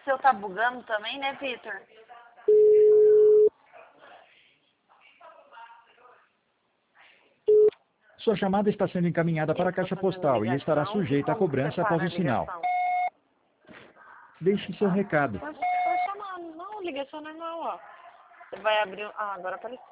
seu tá bugando também, né, Vitor? Sua chamada está sendo encaminhada para a caixa postal e estará sujeita a cobrança após o sinal. Deixe seu recado. Mas você tá chamando. Não, ligação normal, ó. Você vai abrir... Ah, agora apareceu.